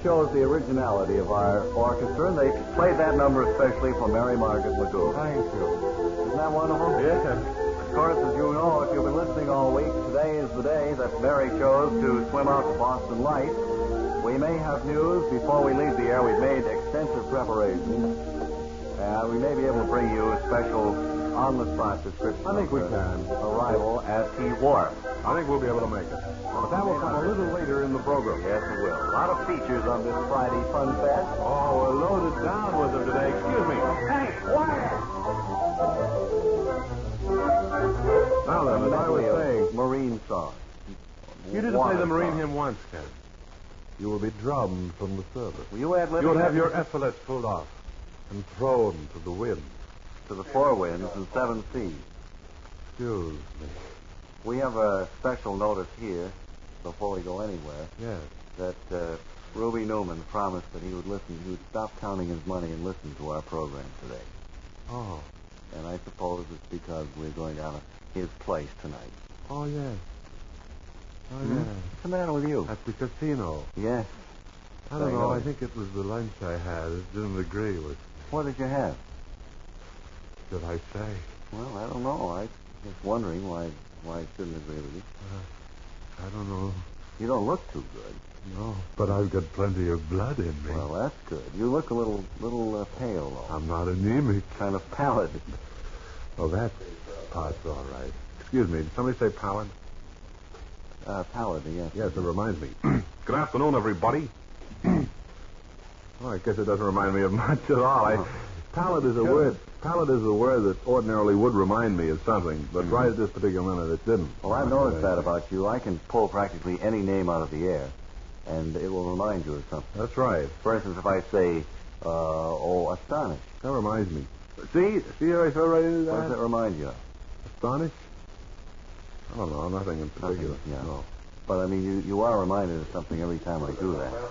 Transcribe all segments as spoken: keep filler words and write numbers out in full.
shows the originality of our orchestra, and they played that number especially for Mary Margaret McGough. Thank you. Isn't that wonderful? Yes. Of course, as you know, if you've been listening all week, today is the day that Mary chose to swim out to Boston Light. We may have news before we leave the air. We've made extensive preparations, and we may be able to bring you a special on-the-spot description. I think of we her can. Arrival at T. Wharf. I think we'll be able to make it. But that will come a little later in the program. Yes, it will. A lot of features on this Friday Fun Fest. Oh, we're loaded down with them today. Excuse me. Hey, quiet! Now then, as I was saying, Marine song. you didn't Water play the Marine song. hymn once, Ken. You will be drummed from the service. Will you add You'll have your epaulets pulled off and thrown to the wind. to the four winds and seven seas. Excuse me. We have a special notice here, before we go anywhere, Yes. that uh, Ruby Newman promised that he would listen, he would stop counting his money and listen to our program today. Oh. And I suppose it's because we're going down to his place tonight. Oh, yes. Oh, Hmm? yes. What's the matter with you? At the casino. Yes. I don't I know. I noticed. think it was the lunch I had. It didn't agree with, What did you have? should I say. Well, I don't know. I was just wondering why why it shouldn't agree with you. Uh, I don't know. You don't look too good. No, but I've got plenty of blood in me. Well, that's good. You look a little little uh, pale, though. I'm not anemic. Kind of pallid. Oh, that part's all right. Excuse me. Did somebody say pallid? Uh, pallid, yes. Yes, it reminds me. Good afternoon, everybody. Well, I guess it doesn't remind me of much at all. I, pallid is a Sure. word. Pallid is a word that ordinarily would remind me of something, but right at this particular minute, it didn't. Well, I've noticed that about you. I can pull practically any name out of the air, and it will remind you of something. That's right. For instance, if I say, uh, oh, astonished, That reminds me. See, see how I fell right into what does that? it remind you of? Astonished? I don't know. Nothing in particular. Nothing, yeah. No. But, I mean, you, you are reminded of something every time I do that.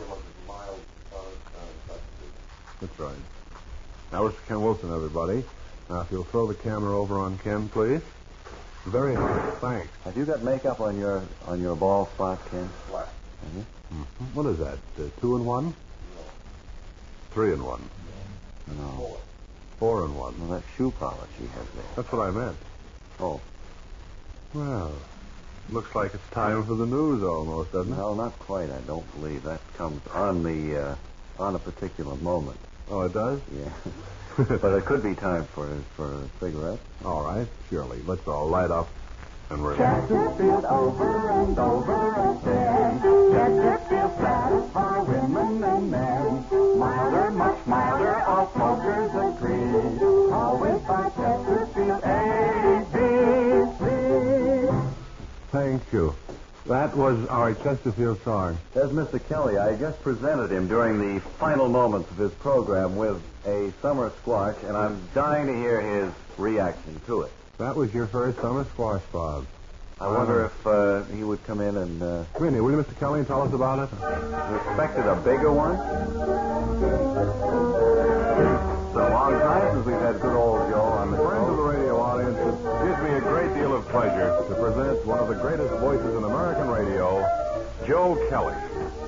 That's right. Now, Mister Ken Wilson, everybody. Now, if you'll throw the camera over on Ken, please. Very nice. Thanks. Have you got makeup on your on your bald spot, Ken? Black. Have you? Mm-hmm. What is that? Uh, two and one? Three and one? No. Four and one? Well, that shoe polish you have there. That's what I meant. Oh. Well, looks like it's time for the news almost, doesn't it? No, not quite, I don't believe. That comes on the, uh, on a particular moment. Oh, it does? Yeah. But it could be time for for a cigarette. All right, surely. Let's all light up and relax. Chesterfield over and over again. Chesterfield satisfies women and men. Milder, much milder, all smokers agree. Always by Chesterfield, A B C. Thank you. That was our Chesterfield song. There's Mister Kelly. I just presented him during the final moments of his program with a summer squash, and I'm dying to hear his reaction to it. That was your first summer squash, Bob. I wonder if uh, he would come in and uh, Come in here, will you, Mister Kelly, and tell us about it? you expected a bigger one. It's a long time since we've had good old Joe on the Friends of the show. radio audience, it gives me a great deal of pleasure to present one of the greatest voices in American radio, Joe Kelly.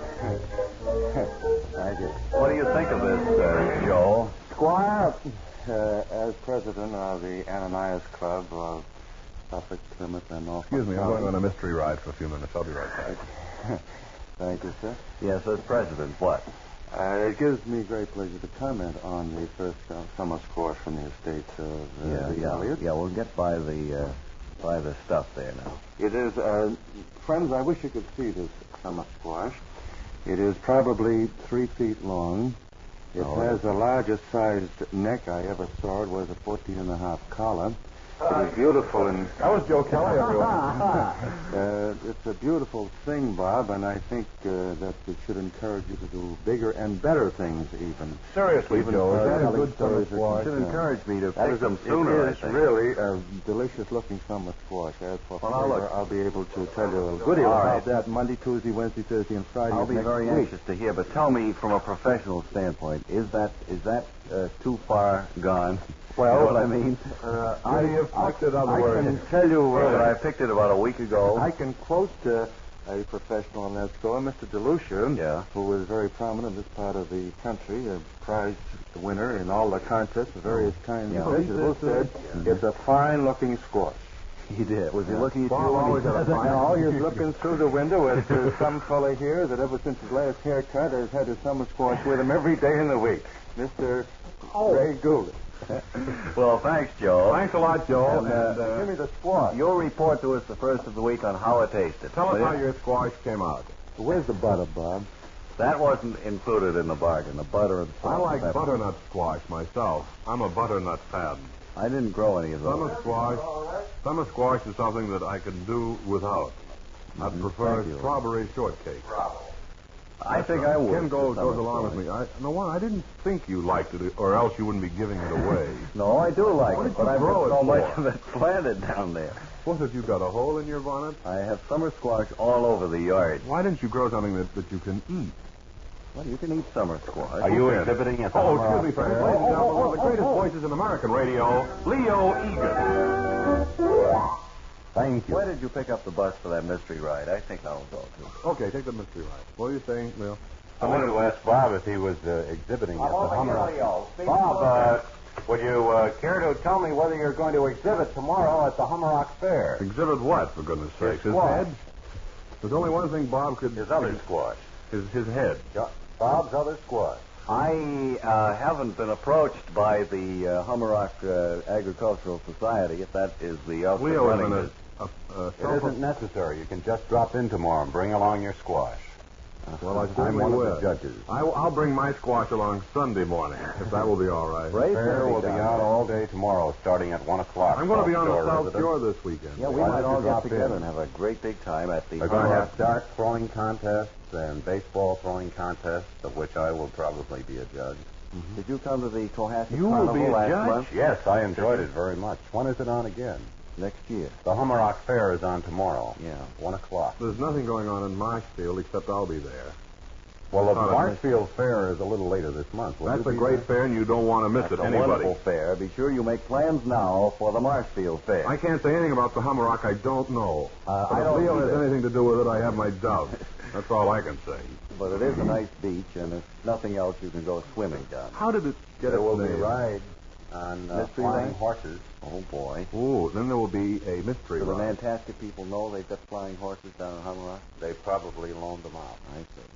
Thank you. What do you think of this, uh, Joe? Squire, uh, as president of the Ananias Club of Suffolk, Plymouth, and Norfolk Excuse me, I'm County- going on a mystery ride for a few minutes. I'll be right back. Thank you, sir. Yes, as president, what? Uh, it gives me great pleasure to comment on the first uh, summer squash from the estates of uh, yeah, the yeah, Elliott. yeah. We'll get by the uh, by the stuff there now. It is, uh, friends, I wish you could see this summer squash. It is probably three feet long. It Oh, has the largest sized neck I ever saw. It was a fourteen and a half collar. It is beautiful and That was Joe Kelly, everyone. uh, it's a beautiful thing, Bob, and I think uh, that it should encourage you to do bigger and better things, even. Seriously, Even Joe, is for that a telling good summer stories that squash? Should encourage me to That pick is them sooner, It I is think. really a delicious-looking summer squash. As for Well, now, flavor, look. I'll be able to tell you a good deal All about right. that Monday, Tuesday, Wednesday, Thursday, and Friday I'll of be next very week. anxious to hear, but tell me from a professional standpoint, is that is that uh, too far gone? Well, you know what I mean? Uh, I have picked it other I words. can tell you. Well, Uh, I picked it about a week ago. I can quote uh, a professional on that score, Mister DeLucia, Yeah. who was very prominent in this part of the country, a prize winner in all the contests of various kinds Yeah. of vegetables, said it's a fine-looking squash. He did. Was he looking at Bob you? when he always said had a that? fine- No, he was looking through the window at uh, some fellow here that ever since his last haircut has had his summer squash with him every day in the week. Mister Ray Gould. Well, thanks, Joe. Thanks a lot, Joe. And, And, uh, uh, Give me the squash. You'll report to us the first of the week on how it tasted. tell us will how you? your squash came out. Where's the butter, Bob? That wasn't included in the bargain, the butter and salt. I like That- butternut squash myself. I'm a butternut fan. I didn't grow any of Summer those. squash, summer squash is something that I can do without. I prefer Thank you. strawberry shortcake. I think I would. Ken goes, for summer goes along with squash. me. I, no, what? I didn't think you liked it, or else you wouldn't be giving it away. No, I do like What it, did but you I've grow got it so much for? of it planted down there. What, have you got a hole in your bonnet? I have summer squash all over the yard. Why didn't you grow something that, that you can eat? Well, you can eat summer squash. Are you Okay. exhibiting at the Oh, Hummer excuse me, friends. Ladies and gentlemen, one of the greatest voices in American radio, Leo Egan. Thank you. Where did you pick up the bus for that mystery ride? I think I'll go too. Okay, take the mystery ride. What are you saying, Leo? I wanted to ask Bob if he was uh, exhibiting at the Hummer. Bob, Bob, uh, would you uh, care to tell me whether you're going to exhibit tomorrow at the Hummerock Fair? Exhibit what, for goodness sakes? His squash. head? There's only one thing Bob could... His other squash. His, his head. Jo- Bob's other squash. I uh, haven't been approached by the uh, Hummerock uh, Agricultural Society, if that is the outfit Leo is running in a... this. a, a It self- isn't necessary. You can just drop in tomorrow and bring along your squash. Well, I I'm certainly one of will. the judges. I, will bring my squash along Sunday morning, if that will be all right. Ray's Fair gonna will be down out there. all day tomorrow, starting at one o'clock. I'm going to be on the South Shore South residents. Shore this weekend. Yeah, we Why might don't all you get drop together in? and have a great big time at the They're going to Hummerock. have dart throwing contests and baseball throwing contests, of which I will probably be a judge. Did you come to the Cohasset You will Carnival be a last judge? month? Yes, I enjoyed it very much. When is it on again? Next year. The Hummerock Fair is on tomorrow. Yeah. One o'clock. There's nothing going on in Marshfield except I'll be there. Well, the Oh, Marshfield Fair is a little later this month. Will That's you a be great there? fair, and you don't want to miss It's it. a Anybody. wonderful fair. Be sure you make plans now for the Marshfield Fair. I can't say anything about the Hummerock I don't know. Uh, but I if don't Leo has either. anything to do with it, I have my doubts. That's all I can say. But it is a nice beach, and if nothing else, you can go swimming down. How did it get There its will be name? rides on uh, Mystery flying ride? horses. Oh, boy. Oh, then there will be a mystery Do the ride. Nantasket people know they've got flying horses down in Hummerock? They probably loaned them out. I see.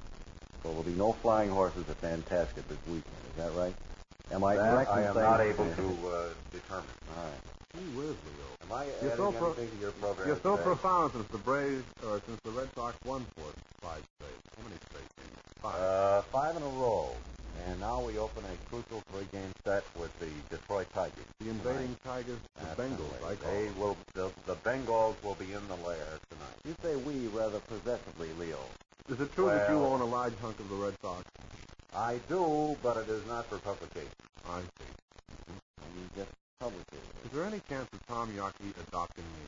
So there'll be no flying horses at Nantasket this weekend. Is that right? Am I That correct I in am saying- not able to uh, determine. All right. Gee whiz, Leo. Am I You're adding so pro- anything to your program You're so today? profound since the Braves, or since the Red Sox won for five straight. How many straight games? Five. Uh, five in a row. And now we open a crucial three-game set with the Detroit Tigers. the invading Tigers, the That's Bengals, right. I call They them. will. The, the Bengals will be in the lair tonight. You say we rather possessively, Leo. Is it true that you Well- own a large hunk of the Red Sox? I do, but it is not for publication. I see. I mean, just publicly. Is there any chance of Tom Yockey adopting me?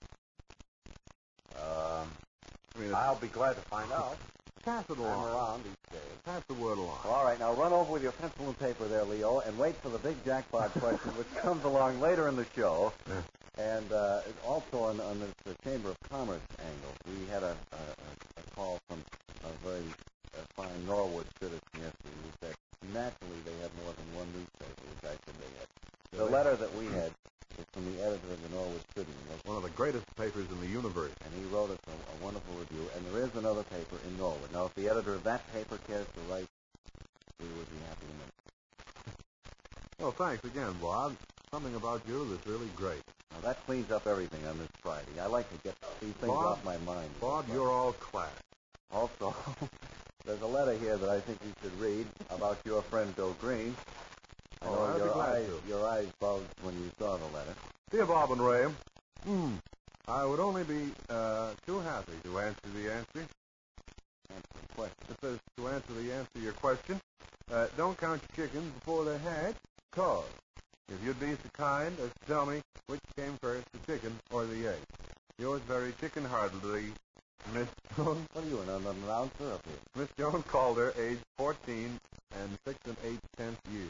Um, I mean, I'll be glad to find out. pass it I'm along. around these days. Pass the word along. Well, all right, now run over with your pencil and paper there, Leo, and wait for the big jackpot question, which comes along later in the show. Yeah. And uh, also on, on this uh, Chamber of Commerce angle, we had a, a, a- a call from a very uh, fine Norwood citizen yesterday who said naturally they have more than one newspaper, which I said they had. The letter that we had was from the editor of the Norwood Citizen, One of the greatest papers in the universe. and he wrote us a, a wonderful review. And there is another paper in Norwood. Now, if the editor of that paper cares to write, we would be happy to meet. Well, thanks again, Bob. Something about you that's really great. Now, that cleans up everything on this Friday. I like to get these things Bob? off my mind. Bob, you're all class. Also, there's a letter here that I think you should read about your friend Bill Green. I Oh, know I'd be your glad eyes, to. your eyes bulged when you saw the letter. Dear Bob and Ray, hmm, I would only be uh, too happy to answer the answer. Answer the question. It says to answer the answer to your question. Uh, don't count your chickens before they're hatched, cause if you'd be so kind as to tell me which came first, the chicken or the egg. Yours very chicken-heartedly, Miss Jones. What are you, an, an announcer up here? Miss Jones Calder, age fourteen and six and eight tenths years.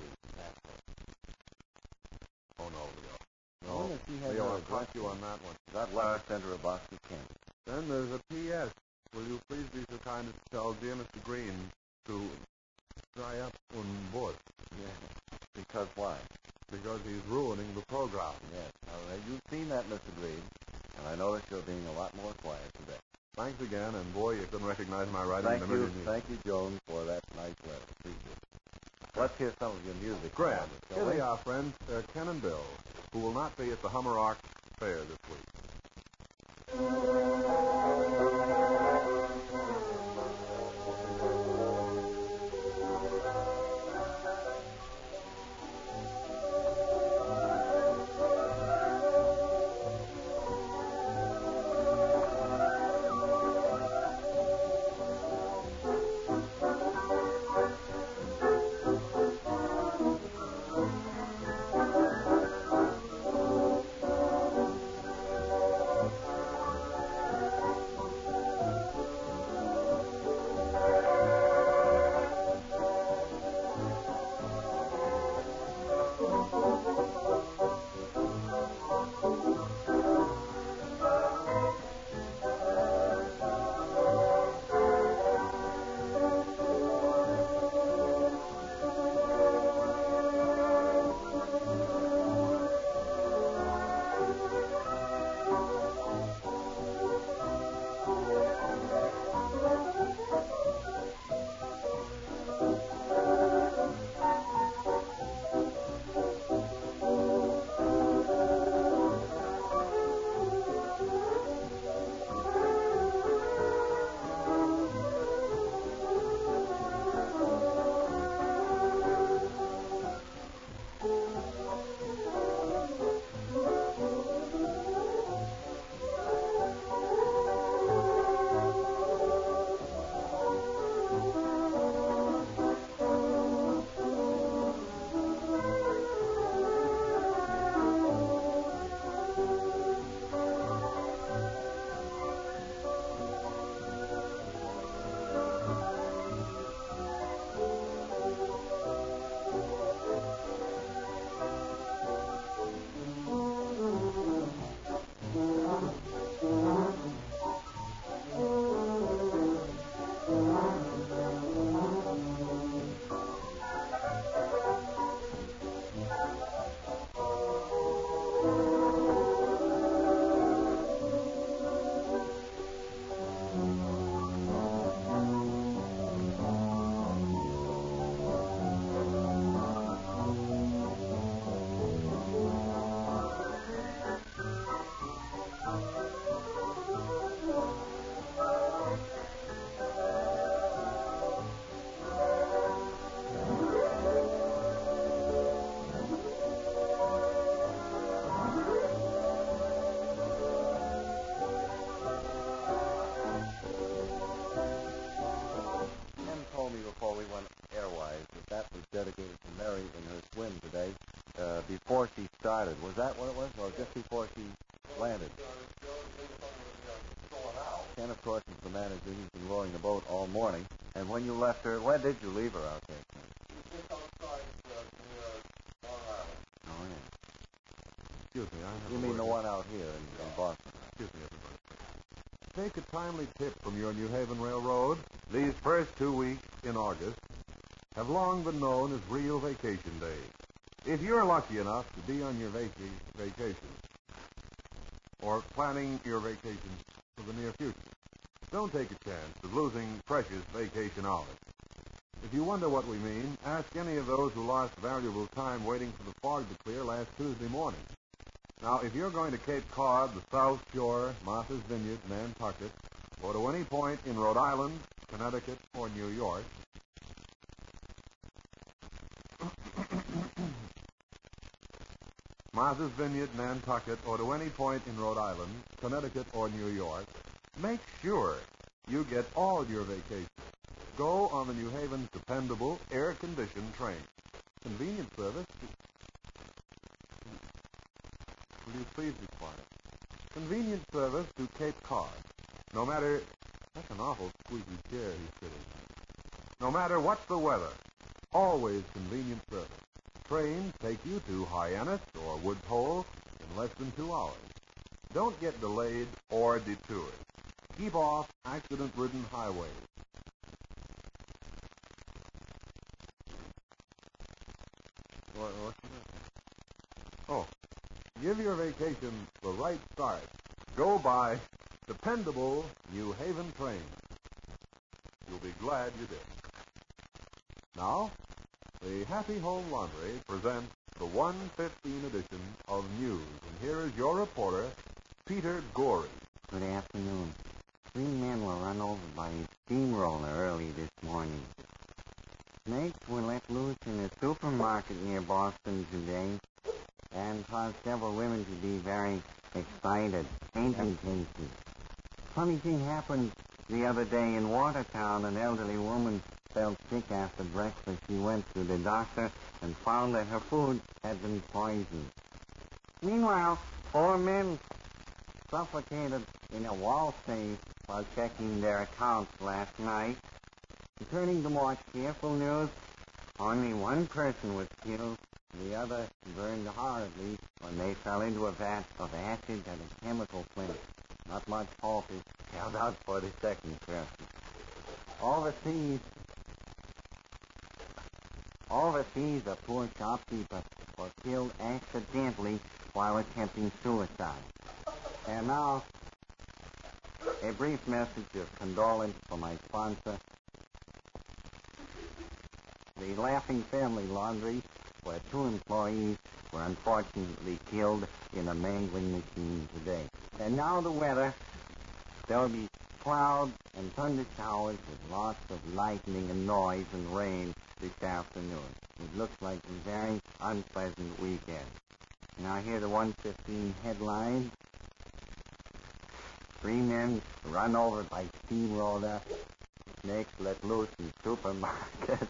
Oh, no, Leo. I wonder if she had Leo, her I'll address. caught you on that one. That letter sent her a box of candy. Then there's a P S will you please be so kind as to tell dear Mister Green to dry up on board? Yes. Because why? Because he's ruining the program. Yes. Now, you've seen that, Mister Green, and I notice you're being a lot more quiet today. Thanks again, and boy, you couldn't recognize my writing Thank in a you, million years. thank you, Jones, for that nice letter. Appreciate it. Let's hear some of your music. Grant, Robert, shall here we? they are, friends, uh, Ken and Bill, who will not be at the Hummerock Fair this week. before she started. Was that what it was, or just before she landed? Ken, of course, is the manager. He's been rowing the boat all morning. And when you left her, where did you leave her out there, Ken? Oh, yeah. Excuse me, I have You a mean word. the one out here in, in Boston? Excuse me, everybody. Take a timely tip from your New Haven Railroad. These first two weeks in August have long been known as real vacation days. If you're lucky enough to be on your vaca- vacation or planning your vacation for the near future, don't take a chance of losing precious vacation hours. If you wonder what we mean, ask any of those who lost valuable time waiting for the fog to clear last Tuesday morning. Now, if you're going to Cape Cod, the South Shore, Martha's Vineyard, Nantucket, or to any point in Rhode Island, Connecticut, or New York, Martha's Vineyard, Nantucket, or to any point in Rhode Island, Connecticut, or New York, make sure you get all your vacation. Go on the New Haven's dependable, air-conditioned train. Convenient service. Will you please be quiet? Convenient service to Cape Cod. No matter... That's an awful squeaky chair he's sitting in. No matter what the weather, always convenient service. Trains take you to Hyannis or Woods Hole in less than two hours. Don't get delayed or detoured. keep off accident-ridden highways. What, what's that? Oh, give your vacation the right start. Go by dependable New Haven trains. You'll be glad you did. Now, the Happy Home Laundry presents the one fifteen edition of News. And here is your reporter, Peter Gorey. Good afternoon. Three men were run over by a steamroller early this morning. Snakes were let loose in a supermarket near Boston today and caused several women to be very excited. Fainting cases. Funny thing happened the other day in Watertown. An elderly woman felt sick after breakfast. She went to the doctor and found that her food had been poisoned. Meanwhile, four men suffocated in a wall safe while checking their accounts last night. Turning to more cheerful news, only one person was killed. The other burned horribly when they fell into a vat of acid at a chemical plant. Not much hope is held out for the second person. Overseas, overseas, a poor shopkeeper was killed accidentally while attempting suicide. And now, a brief message of condolence for my sponsor, the Laughing Family Laundry, where two employees were unfortunately killed in a mangling machine today. And now the weather. There'll be clouds and thunder showers with lots of lightning and noise and rain this afternoon. It looks like a very unpleasant weekend. Now here are the one fifteen headlines. Three men run over by steamroller. Snakes let loose in supermarket.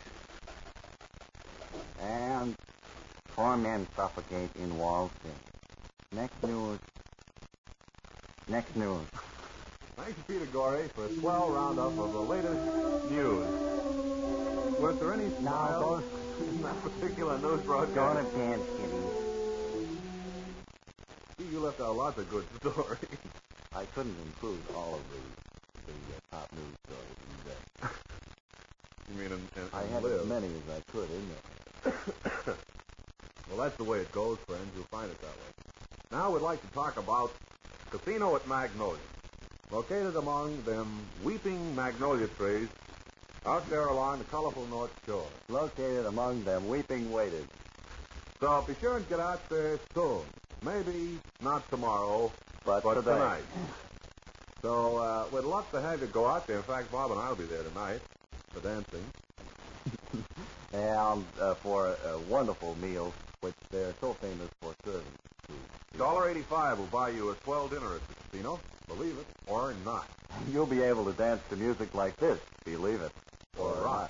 And four men suffocate in Wall Street. Next news. Next news. Thank you, Peter Gorey, for a swell roundup of the latest news. Was there any smiles in that particular news Go to broadcast? dance, Kitty. See, you left out lots of good stories. I couldn't include all of the, the uh, top news stories in there. You mean in, in, I in had live. as many as I could in there. Well, that's the way it goes, friends. You'll find it that way. Now we'd like to talk about Casino at Magnolia. Located among them weeping magnolia trees out there along the colorful North Shore. Located among them weeping waders. So be sure and get out there soon. Maybe not tomorrow, But, but today. tonight. So uh, we'd love to have you go out there. In fact, Bob and I will be there tonight for dancing. And uh, for a, a wonderful meal, which they're so famous for serving. one dollar eighty-five will buy you a swell dinner at the casino. Believe it or not. You'll be able to dance to music like this, believe it Or rock.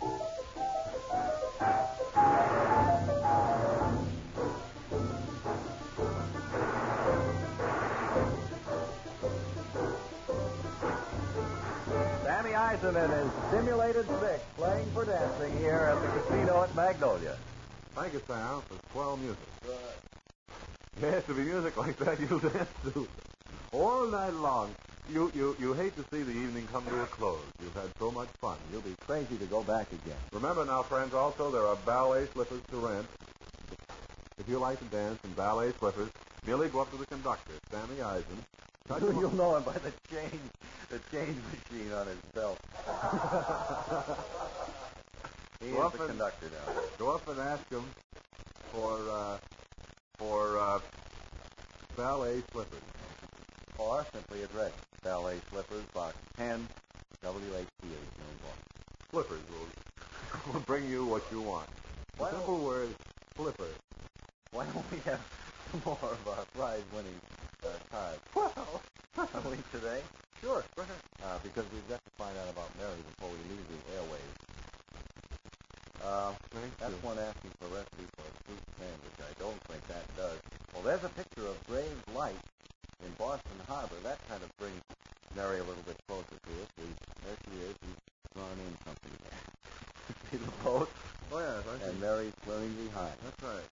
Sammy Eisenman is Simulated Six, playing for dancing here at the casino at Magnolia. Thank you, Sam, for swell music. Yes, to be music like that, you'll dance to all night long. You, you, you hate to see the evening come to a close. You've had so much fun. You'll be crazy to go back again. Remember now, friends, also there are ballet slippers to rent. If you like to dance in ballet slippers, merely go up to the conductor, Sammy Eisen. touch him You'll know him by the change, the change machine on his belt. He Go is up the and- conductor now. Go up and ask him for uh, for uh, ballet slippers. Or simply address Ballet Slippers, Box ten, W H T H, Slippers will, will bring you what you want. The Well- simple word, slipper. Why don't we have some more of our prize-winning uh, cards? Well, are we today? Sure, go ahead. Uh, because we've got to find out about Mary before we leave the airwaves. Uh, Thank that's you. one asking for a recipe for a fruit sandwich. I don't think that does. Well, there's a picture of Graves Light in Boston Harbor. That kind of brings Mary a little bit closer to us. We, there she is. She's drawn in something there. See the boat? Oh, yes, I see. And Mary's swimming behind. That's right.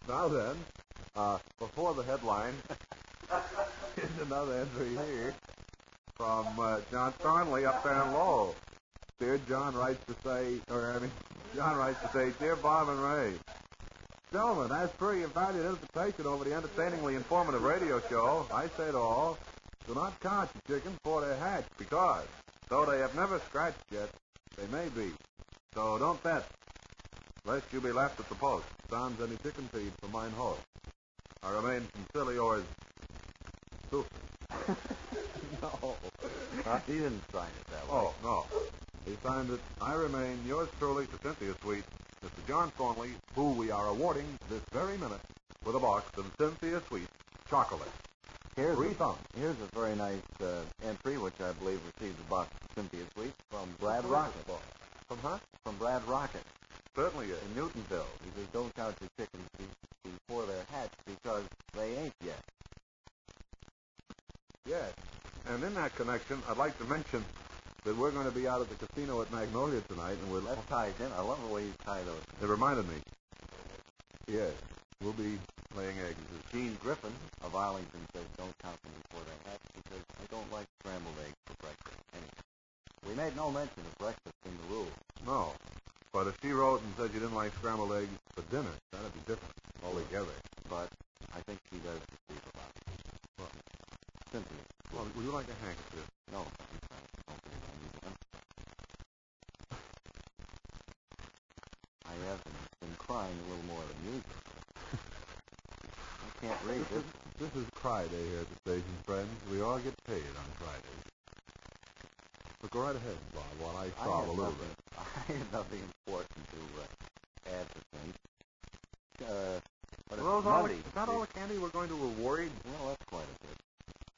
Now then, uh, before the headline, here's another entry here from uh, John Thornley up there in Lowell. Dear John writes to say, or I mean, John writes to say, Dear Bob and Ray, gentlemen, as per your valued invitation over the entertainingly informative radio show, I say to all, do not count your chickens before they're hatched, because, though they have never scratched yet, they may be. So don't bet, lest you be left at the post. Sans any chicken feed for mine host. I remain sincerely yours, Susan. No. Huh? He didn't sign it that way. Oh, no. He signed it, I remain yours truly to Cynthia Sweet, Mister John Thornley, who we are awarding this very minute with a box of Cynthia Sweet chocolate. Here's Three a, thumbs. Here's a very nice uh, entry, which I believe received a box of Cynthia Sweet from Brad Rocket. From huh? From Brad Rocket Certainly is. in Newtonville. He says, don't count your chickens be- before they're hatched because they ain't yet. Yes. And in that connection, I'd like to mention that we're going to be out at the casino at Magnolia tonight, and we're... That ties in. I love the way you tie those. It reminded me. Yes. We'll be laying eggs. Gene Griffin of Arlington says, don't count them before they're hatched because I don't like scrambled eggs for breakfast. Anyway, we made no mention of breakfast in the rule. No. But if she wrote and said you didn't like scrambled eggs for dinner, that'd be different altogether. But I think she does deceive about it. What? Cynthia. Well, would you like a handkerchief? No, I'm sorry. Don't believe I need one. I have been, been crying a little more than usual. I can't read This this. is, this is Cry Day here at the station, friends. We all get paid on Fridays. So go right ahead, Bob, while I I solve have a little nothing, bit. I have nothing important to uh, add to things. Uh, but Well, it's all the, Monday. is that all the candy we're going to award? Well, that's quite a bit.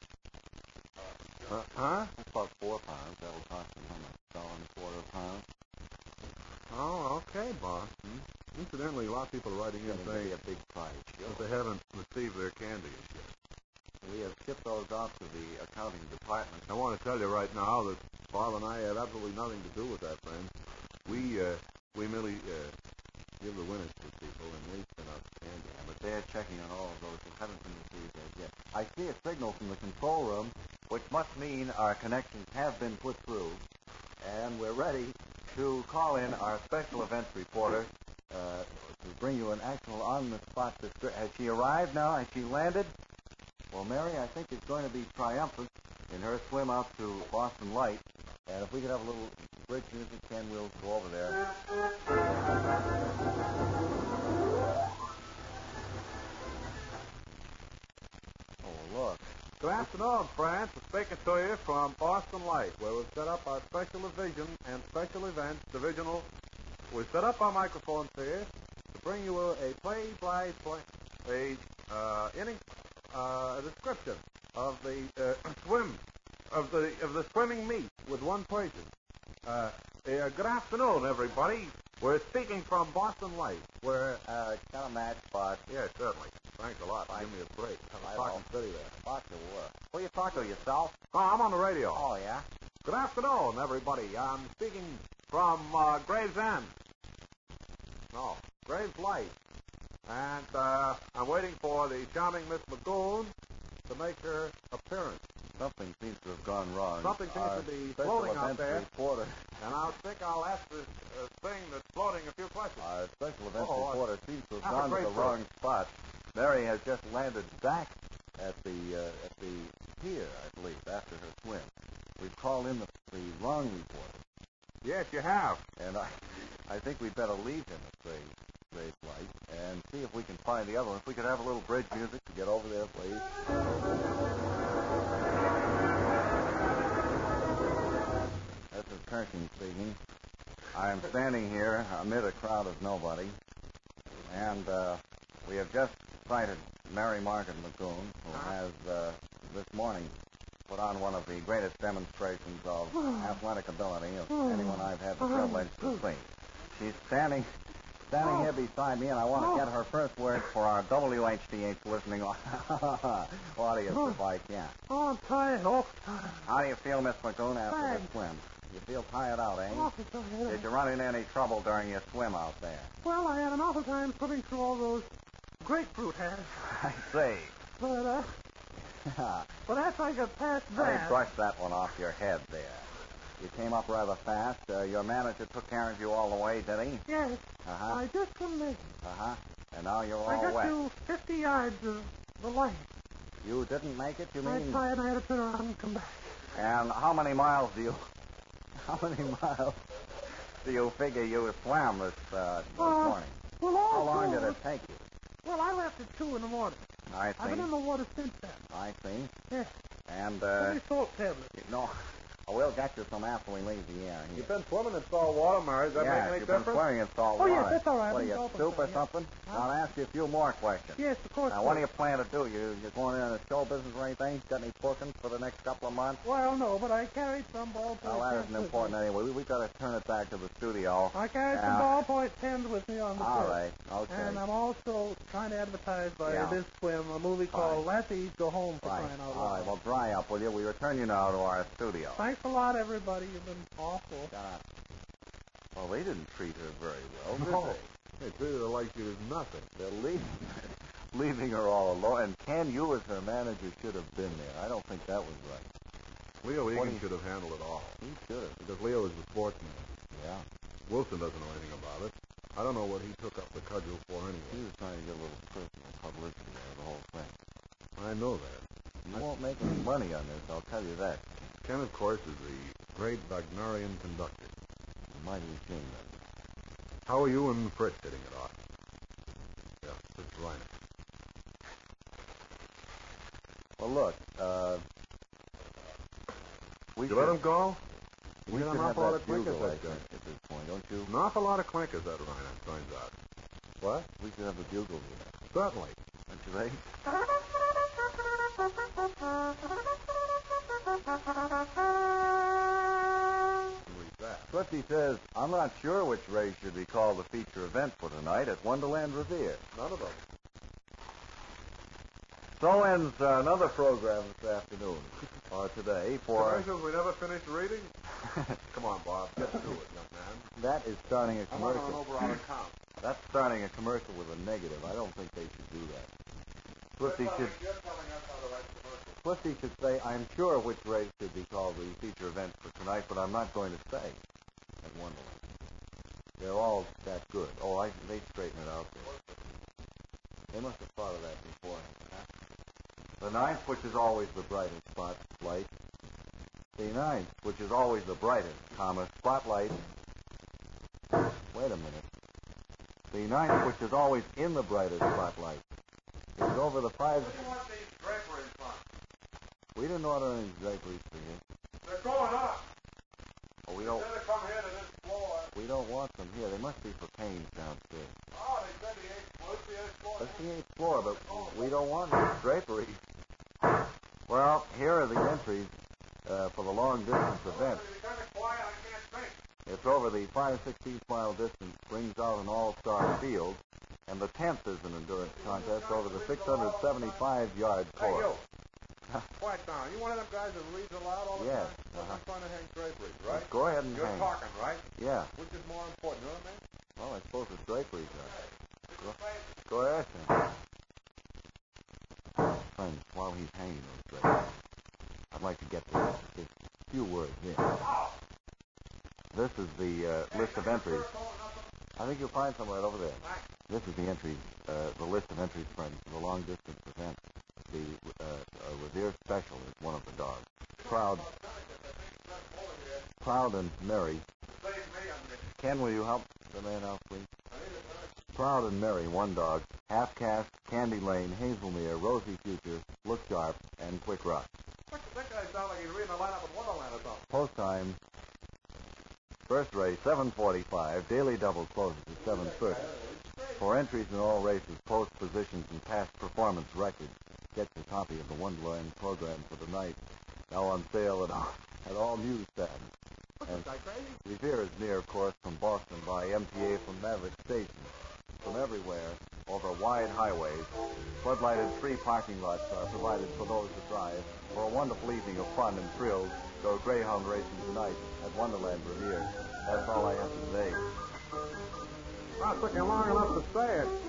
Uh, huh? That's about four pounds. That will cost them how much? A dollar and a quarter a pound. Oh, okay, boss. Hmm? Incidentally, a lot of people are writing in It's going to saying be a big prize show. that they haven't received their candy as yet. We have shipped those off to the accounting department. I want to tell you right now that Bob and I had absolutely nothing to do with that, friend. We, uh, we merely, uh, give the winners to people, and we send out the candy. Yeah, but they're checking on all of those who haven't been received as yet. I see a signal from the control room, which must mean our connections have been put through, and we're ready to call in our special events reporter uh, to bring you an actual on-the-spot description. Has she arrived now? Has she landed? Well, Mary, I think, is going to be triumphant in her swim out to Boston Light. And if we could have a little bridge music, Ken, we'll go over there. Oh, look. Good afternoon, friends. We're speaking to you from Boston Light, where we've set up our special division and special events divisional. We've set up our microphones here to bring you a, a play-by-play, a uh, inning, uh, a description of the uh, swim, of the of the swimming meet with one person. Uh, uh, good afternoon, everybody. We're speaking from Boston Light, where Uh, got a match, but yeah, certainly. Thanks a lot. Give me a break. I'm I talking know. steady there. Fuck the war. Who you talking to, yourself? Oh, I'm on the radio. Oh, yeah? Good afternoon, everybody. I'm speaking from uh, Gravesend. No, Graves Light. And uh, I'm waiting for the charming Miss Lagoon to make her appearance. Something seems to have gone wrong. Something seems Our to be special floating out events there. Reporter, And I think I'll ask this uh, thing that's floating a few questions. our special events Oh, I- reporter seems to have Have a gone to great the break. wrong spot. Mary has just landed back at the uh, at the pier, I believe, after her swim. We've called in the, the wrong reporter, Yes, you have. and I I think we'd better leave him at Grave, Grave Light and see if we can find the other one. If we could have a little bridge music to get over there, please. This is Kirkin speaking. I am standing here amid a crowd of nobody, and uh, we have just sighted Mary Margaret Lagoon, who has uh, this morning put on one of the greatest demonstrations of athletic ability of anyone I've had the privilege to see. She's standing standing here beside me, and I want to get her first words for our W H D H listening audience if I can. Oh, I'm tired. Oh, How do you feel, Miss Lagoon, after Tired. this swim? You feel tired out, eh? awful tired. Did you run into any trouble during your swim out there? Well, I had an awful time swimming through all those grapefruit has. I say. But, uh, but after I got past Let me that... brush that one off your head there. You came up rather fast. Uh, your manager took care of you all the way, did he? Yes. Uh-huh. I just couldn't make it. Uh-huh. And now you're I all got wet. to fifty yards of the light. You didn't make it, you I mean? tried and I had to turn around and come back. And how many miles do you... How many miles do you figure you swam this, uh, this Uh, morning? Well, all How long did told- it take you? Well, I left at two in the morning. I I've been see. in the water since then. I see. Yes. And, uh... Only salt tablets. No. Oh, we'll get you some after we leave the air. You've been swimming in salt water, Mary. Does that yeah, make any you've been difference? swimming in salt Oh, water. yes, that's all right. What are I've you, been soup or yeah. something? Huh? I'll ask you a few more questions. Yes, of course. Now, what do you plan to do? You you going in the show business or anything? Got any bookings for the next couple of months? Well, no, but I carried some ballpoint Well, that pens isn't with important me. anyway. We we got to turn it back to the studio. I carried Yeah. some ballpoint pens with me on the All trip. right. Okay. And I'm also trying to advertise by Yeah. this swim a movie called Lassies Go Home for Right. crying out All loud. right. Well, dry up, will you? We return you now to our studio. Thanks a lot, everybody. You've been awful. Shut up. Well, they didn't treat her very well, did No. they? They treated her like she was nothing. They're leaving, leaving her all alone. And Ken, you as her manager should have been there. I don't think that was right. Leo What Egan do you- should have handled it all. He should have. Because Leo is the sportsman. Yeah. Wilson doesn't know anything about it. I don't know what he took up the cudgel for He anyway. was trying to get a little personal publicity out of the whole thing. I know that. You won't make any money on this, I'll tell you that. Ken, of course, is the great Wagnerian conductor. I'm mighty ashamed of you. How are you and Fritz hitting it off? Yeah, Fritz Reiner. Well, look, uh... We You let him go? We We should got an have awful lot that of clinkers, bugle, I that guy. think, at this point, don't you? An awful lot of clinkers, that Reiner, finds out. What? We should have a bugle here. Certainly. Don't you think? Read that. Swifty says, I'm not sure which race should be called the feature event for tonight at Wonderland Revere. None of them. So ends uh, another program this afternoon, or today, for... Commercials we never finished reading? Come on, Bob. Get to it, young man. That is starting a I want an commercial. over our account. That's starting a commercial with a negative. I don't think they should do that. Swifty should, You're telling us how to write commercials. Swifty should say, I'm sure which race should be called the feature event for tonight, but I'm not going to say at Wonderland. They're all that good. Oh, I, they straighten it out there. They must have thought of that beforehand. The ninth, which is always the brightest spotlight. The ninth, which is always the brightest, comma, spotlight. Wait a minute. The ninth, which is always in the brightest spotlight, is over the five... What do you want these draperies from? We didn't order any draperies for you. They're going up. Oh, we don't. Instead of come here to this floor. We don't want them here. They must be for pains downstairs. Oh, they said the eighth floor. It's the eighth floor. That's the eighth floor, but we don't want any draperies. Well, here are the entries uh, for the long distance event. You're kind of quiet. I can't think. It's over the five sixteenth mile distance, brings out an all-star field, and the tenth is an endurance contest over the six hundred seventy-five yard Hey, course. you. Quiet down. You one of them guys that reads aloud all the Yes, time? Well, uh-huh. I'm trying to hang draperies, right? Go ahead and You're hang. talking, right? Yeah. Which is more important, you know what I mean? Well, I suppose it's draperies. Then. Go, go ahead. Then. Friends, while he's hanging those draperies, I'd like to get this, this few words in. This is the uh, list of entries. I think you'll find some right over there. This is the entries, uh, the list of entries, friends, for the long distance event. The uh, uh, Revere Special is one of the dogs. Proud, proud and merry. Ken, will you help the man out, please? Proud and merry, one dog. Half Caste, Candy Lane, Hazelmere, Rosy Future, Look Sharp, and Quick Rock. That guy sounds like he's reading a lineup in Wonderland or something. Post time. First race, seven forty-five. Daily double closes at seven thirty. For entries in all races, post positions, and past performance records, get your copy of the Wonderland program for tonight. Now on sale at all, at all newsstands. And Revere is near, of course, from Boston by M T A from Maverick Station. From everywhere, over wide highways, floodlighted free parking lots are provided for those who drive. For a wonderful evening of fun and thrills, go greyhound racing tonight at Wonderland Revere. That's all I have to say. Well, it took you long enough to say it.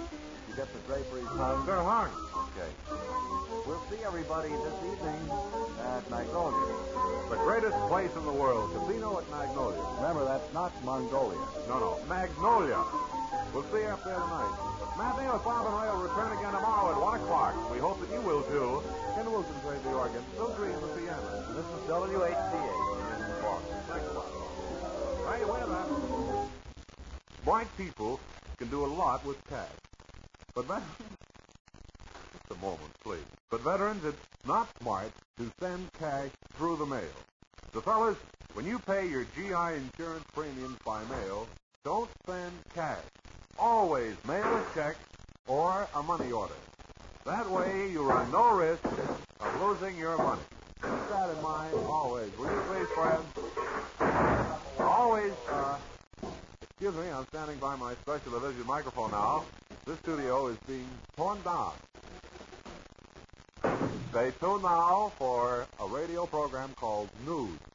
you get the draperies Um, hung? they're hung. Okay. We'll see everybody this evening at Magnolia. The greatest place in the world. Casino at Magnolia. Remember, that's not Mongolia. No, no. Magnolia. We'll see you up there tonight. Matinee with Bob and Ray will return again tomorrow at one o'clock. We hope that you will, too. Ken Wilson played the organ. Bill Green the piano. And this is W H C A in Boston. Thanks a lot. Hey, wait a minute. White people can do a lot with cash. But that... Just a moment, please. But veterans, it's not smart to send cash through the mail. So, fellas, when you pay your G I insurance premiums by mail, don't send cash. Always mail a check or a money order. That way you run no risk of losing your money. Keep that in mind always. Will you please, friends? Always, uh, excuse me, I'm standing by my special division microphone now. This studio is being torn down. Stay tuned now for a radio program called News.